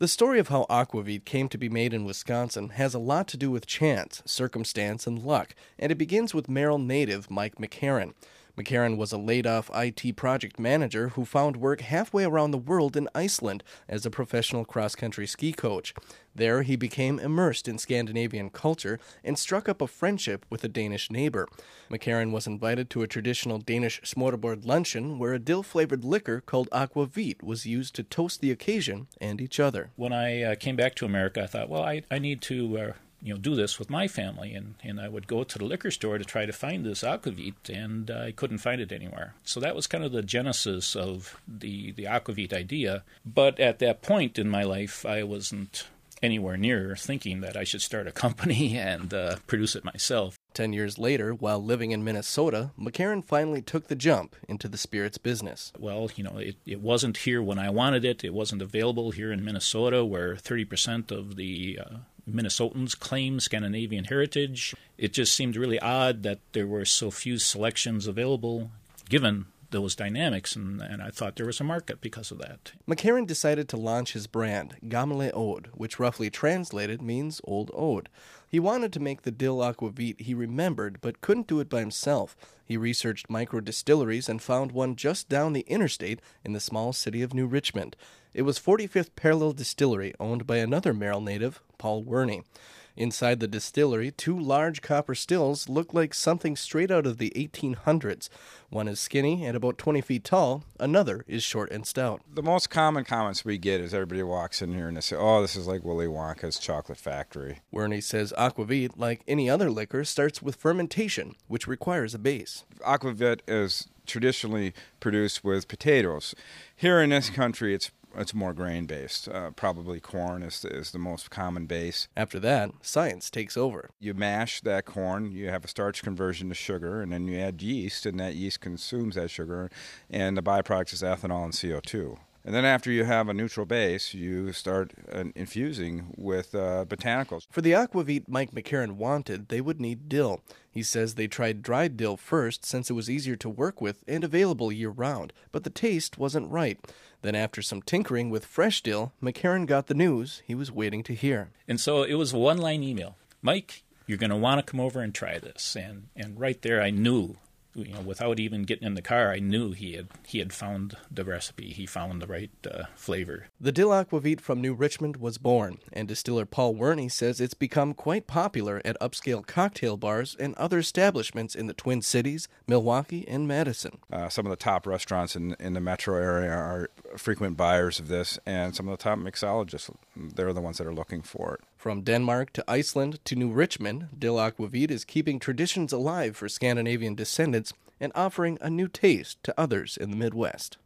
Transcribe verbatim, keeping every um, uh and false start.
The story of how aquavit came to be made in Wisconsin has a lot to do with chance, circumstance, and luck, and it begins with Merrill native Mike McCarron. McCarron was a laid-off I T project manager who found work halfway around the world in Iceland as a professional cross-country ski coach. There, he became immersed in Scandinavian culture and struck up a friendship with a Danish neighbor. McCarron was invited to a traditional Danish smørrebrød luncheon where a dill-flavored liquor called aquavit was used to toast the occasion and each other. When I uh, came back to America, I thought, well, I, I need to... Uh you know, do this with my family, and, and I would go to the liquor store to try to find this aquavit, and uh, I couldn't find it anywhere. So that was kind of the genesis of the, the aquavit idea. But at that point in my life, I wasn't anywhere near thinking that I should start a company and uh, produce it myself. Ten years later, while living in Minnesota, McCarron finally took the jump into the spirits business. Well, you know, it, it wasn't here when I wanted it. It wasn't available here in Minnesota, where thirty percent of the uh, Minnesotans claim Scandinavian heritage. It just seemed really odd that there were so few selections available, given those dynamics, and, and I thought there was a market because of that. McCarron decided to launch his brand, Gamle Ode, which roughly translated means Old Ode. He wanted to make the dill aquavit he remembered, but couldn't do it by himself. He researched micro-distilleries and found one just down the interstate in the small city of New Richmond. It was forty-fifth Parallel Distillery, owned by another Merrill native, Paul Werney. Inside the distillery, two large copper stills look like something straight out of the eighteen hundreds. One is skinny and about twenty feet tall. Another is short and stout. The most common comments we get is everybody walks in here and they say, oh, this is like Willy Wonka's chocolate factory. Werney says aquavit, like any other liquor, starts with fermentation, which requires a base. Aquavit is traditionally produced with potatoes. Here in this country, it's It's more grain-based. Uh, probably corn is the, is the most common base. After that, science takes over. You mash that corn, you have a starch conversion to sugar, and then you add yeast, and that yeast consumes that sugar, and the byproduct is ethanol and C O two. And then after you have a neutral base, you start uh, infusing with uh, botanicals. For the aquavit Mike McCarron wanted, they would need dill. He says they tried dried dill first since it was easier to work with and available year-round, but the taste wasn't right. Then after some tinkering with fresh dill, McCarron got the news he was waiting to hear. And so it was a one-line email. Mike, you're going to want to come over and try this. And, and right there I knew, you know, without even getting in the car, I knew he had he had found the recipe. He found the right uh, flavor. The dill aquavit from New Richmond was born, and distiller Paul Werney says it's become quite popular at upscale cocktail bars and other establishments in the Twin Cities, Milwaukee, and Madison. Uh, some of the top restaurants in, in the metro area are frequent buyers of this, and some of the top mixologists, they're the ones that are looking for it. From Denmark to Iceland to New Richmond, dill aquavit is keeping traditions alive for Scandinavian descendants and offering a new taste to others in the Midwest.